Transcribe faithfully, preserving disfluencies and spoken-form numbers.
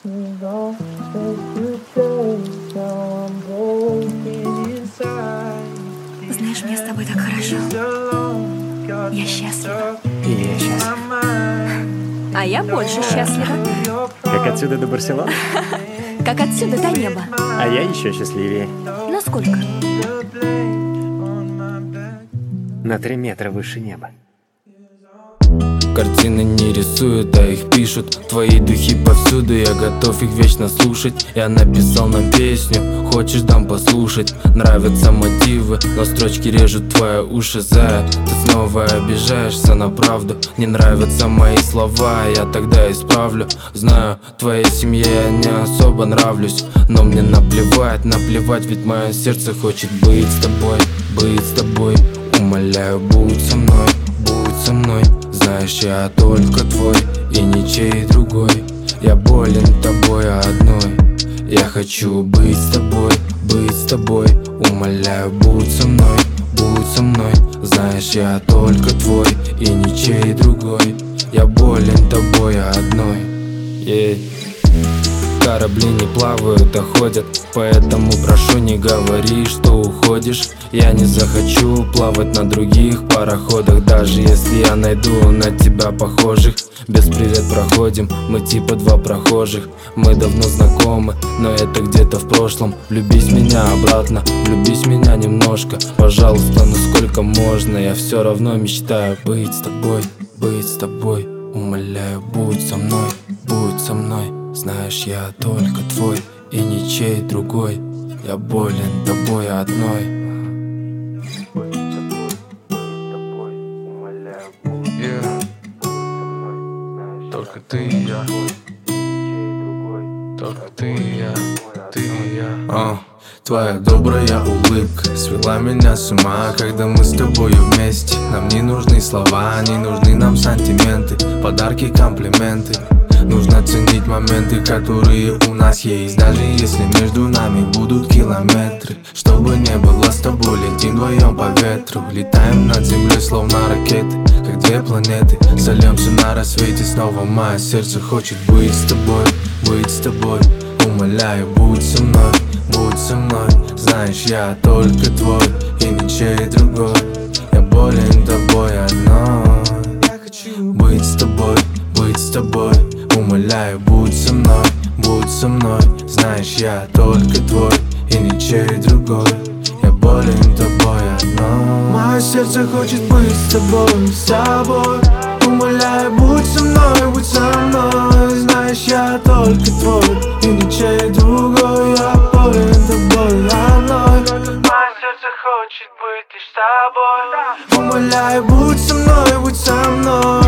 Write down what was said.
Знаешь, мне с тобой так хорошо. Я счастлива. И я счастлив. А я больше счастлива. Как отсюда до Барселоны? Как отсюда до неба. А я еще счастливее. Насколько? На три метра выше неба. Картины не рисуют, а их пишут. Твои духи повсюду, я готов их вечно слушать. Я написал нам песню, хочешь дам послушать. Нравятся мотивы, но строчки режут твои уши. Зая, ты снова обижаешься на правду. Не нравятся мои слова, я тогда исправлю. Знаю, твоей семье я не особо нравлюсь, но мне наплевать, наплевать, ведь мое сердце хочет быть с тобой, быть с тобой. Умоляю, будь со мной, будь со мной. Знаешь, я только твой и ничей другой. Я болен тобой одной. Я хочу быть с тобой, быть с тобой. Умоляю, будь со мной, будь со мной. Знаешь, я только твой и ничей другой. Я болен тобой одной. yeah. Корабли не плавают, а ходят, поэтому прошу, не говори, что уходишь. Я не захочу плавать на других пароходах, даже если я найду на тебя похожих. Без привет проходим, мы типа два прохожих. Мы давно знакомы, но это где-то в прошлом. Влюбись в меня обратно, влюбись в меня немножко. Пожалуйста, ну сколько можно, я все равно мечтаю быть с тобой, быть с тобой. Умоляю, будь со мной, будь со мной. Знаешь, я только твой и ничей другой. Я болен тобой одной. Yeah. Только ты и я. Только ты и я. Ты и я. uh. Твоя добрая улыбка свела меня с ума, когда мы с тобою вместе. Нам не нужны слова, не нужны нам сантименты, подарки, комплименты. Нужно ценить моменты, которые у нас есть, даже если между нами будут километры. Чтобы не было с тобой, летим вдвоем по ветру. Летаем над землей, словно ракеты, как две планеты. Сольемся на рассвете, снова мое сердце хочет быть с тобой, быть с тобой. Умоляю, будь со мной, будь со мной. Знаешь, я только твой и ничей другой. Я болен тобой одной. Я хочу быть с тобой, быть с тобой. Умоляю, будь со мной, будь со мной. Знаешь, я только твой и ничей другой. Я болен тобой одной. Мое сердце хочет быть с тобой, с тобой. Умоляю, будь со мной, будь со мной. Знаешь, я только твой и ничей другой. Я болен тобой одной. Мое сердце хочет быть лишь с тобой. Умоляю, будь со мной, будь со мной.